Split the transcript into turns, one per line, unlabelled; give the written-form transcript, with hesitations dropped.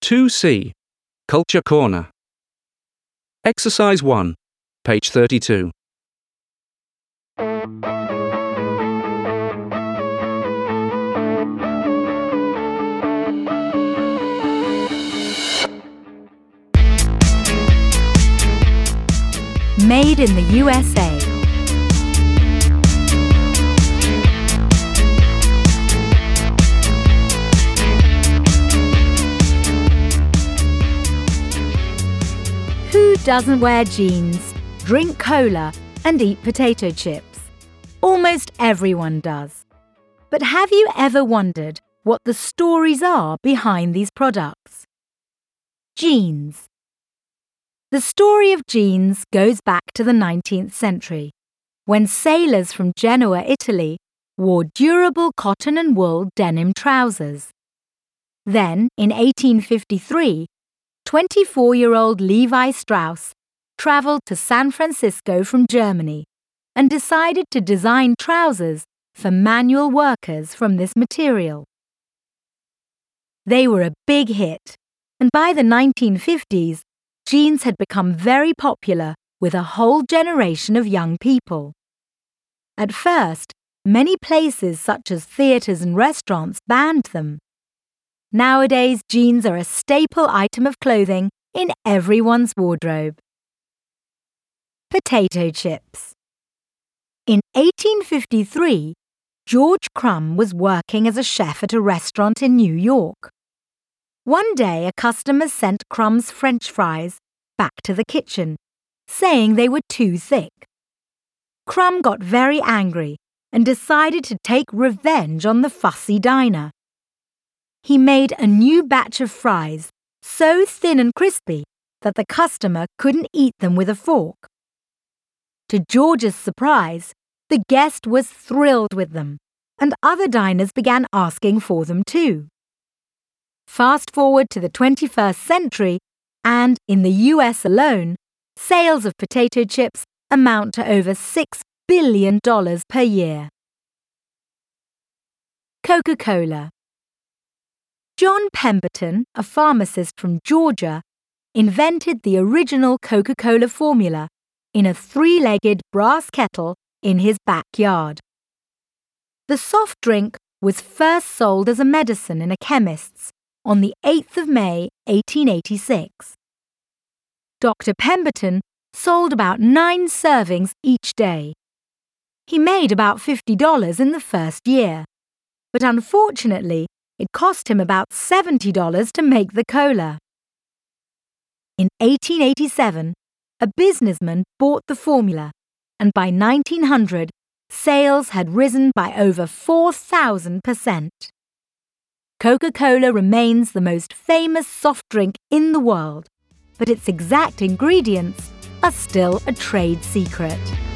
2C. Culture Corner. Exercise 1, page 32.
Made in the USA. Who doesn't wear jeans, drink cola, and eat potato chips? Almost everyone does. But have you ever wondered what the stories are behind these products? Jeans. The story of jeans goes back to the 19th century, when sailors from Genoa, Italy, wore durable cotton and wool denim trousers. Then, in 1853, 24-year-old Levi Strauss travelled to San Francisco from Germany and decided to design trousers for manual workers from this material. They were a big hit, and by the 1950s, jeans had become very popular with a whole generation of young people. At first, many places such as theatres and restaurants banned them. Nowadays, jeans are a staple item of clothing in everyone's wardrobe. Potato chips. In 1853, George Crumb was working as a chef at a restaurant in New York. One day, a customer sent Crumb's French fries back to the kitchen, saying they were too thick. Crumb got very angry and decided to take revenge on the fussy diner. He made a new batch of fries so thin and crispy that the customer couldn't eat them with a fork. To George's surprise, the guest was thrilled with them, and other diners began asking for them too. Fast forward to the 21st century, and in the US alone, sales of potato chips amount to over $6 billion per year. Coca-Cola. John Pemberton, a pharmacist from Georgia, invented the original Coca-Cola formula in a three-legged brass kettle in his backyard. The soft drink was first sold as a medicine in a chemist's on the 8th of May, 1886. Dr. Pemberton sold about 9 servings each day. He made about $50 in the first year, but unfortunately, it cost him about $70 to make the cola. In 1887, a businessman bought the formula, and by 1900, sales had risen by over 4,000%. Coca-Cola remains the most famous soft drink in the world, but its exact ingredients are still a trade secret.